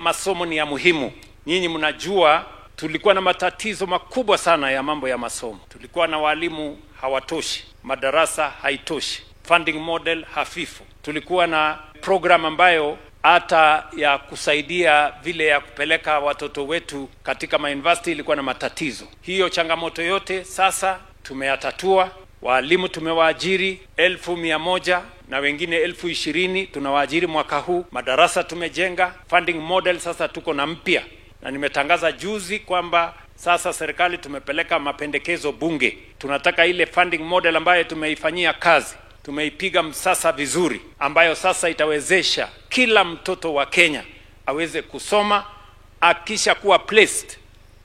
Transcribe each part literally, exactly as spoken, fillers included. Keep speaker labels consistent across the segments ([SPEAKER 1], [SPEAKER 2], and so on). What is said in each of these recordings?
[SPEAKER 1] masomo ni ya muhimu. Nyinyi mnajua tulikuwa na matatizo makubwa sana ya mambo ya masomo. Tulikuwa na walimu hawatoshi, madarasa haitoshi, funding model hafifu. Tulikuwa na program ambayo hata ya kusaidia vile ya kupeleka watoto wetu katika mauniversity ilikuwa na matatizo. Hiyo changamoto yote sasa tumeyatatua. Walimu tumewaajiri elfu mia moja na wengine elfu ishirini tunawaajiri mwaka huu. Madarasa tumejenga, funding model sasa tuko na mpya, na nimetangaza juzi kwamba sasa serikali tumepeleka mapendekezo bunge. Tunataka ile funding model ambayo tumeifanyia kazi, tumeipiga msasa vizuri, ambayo sasa itawezesha kila mtoto wa Kenya aweze kusoma akisha kuwa placed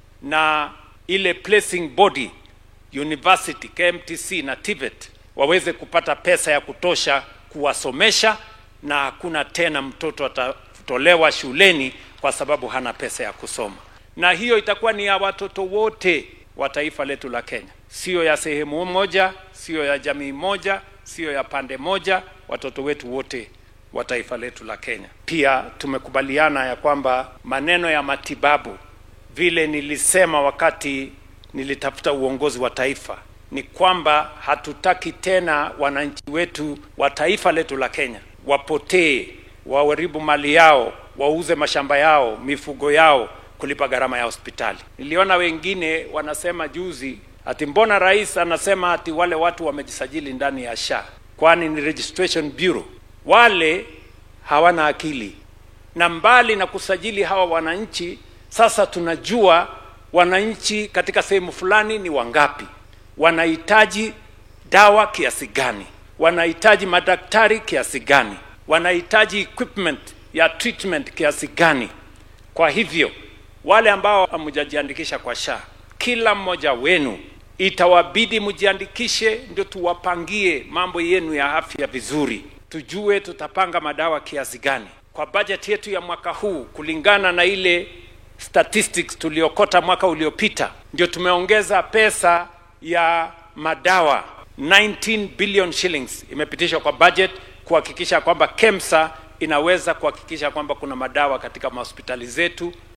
[SPEAKER 1] na ile placing body university K M T C na T V E T waweze kupata pesa ya kutosha kuwasomesha, na hakuna tena mtoto atatolewa shuleni kwa sababu hana pesa ya kusoma. Na hiyo itakuwa ni ya watoto wote wa taifa letu la Kenya, sio ya sehemu moja, sio ya jamii moja, sio ya pande moja, watoto wetu wote wa taifa letu la Kenya. Pia tumekubaliana ya kwamba maneno ya matibabu, vile nilisema wakati nilitafuta uongozi wa taifa, ni kwamba hatutaki tena wananchi wetu wa taifa letu la Kenya wapotee, waharibu mali yao, wauze mashamba yao, mifugo yao kulipa gharama ya hospitali. Niliona wengine wanasema juzi ati mbona rais anasema ati wale watu wamejisajili ndani ya S H A, kwani ni registration bureau. Wale hawana akili, na mbali na kusajili hawa wananchi, sasa tunajua wananchi katika sehemu fulani ni wangapi, wanahitaji dawa kiasi gani, wanahitaji madaktari kiasi gani, wanahitaji equipment ya treatment kiasi gani. Kwa hivyo wale ambao hamjajiandikisha kwa S H A, kila mmoja wenu itawabidi mjiandikishe, ndio tuwapangie mambo yenu ya afya vizuri, tujue tutapanga madawa kiasi gani. Kwa budget yetu ya mwaka huu, kulingana na ile statistics tuliokota mwaka uliopita, ndio tumeongeza pesa ya madawa nineteen billion shillings imepitishwa kwa budget kuhakikisha kwamba KEMSA inaweza kuhakikisha kwamba kuna madawa katika hospitali zetu.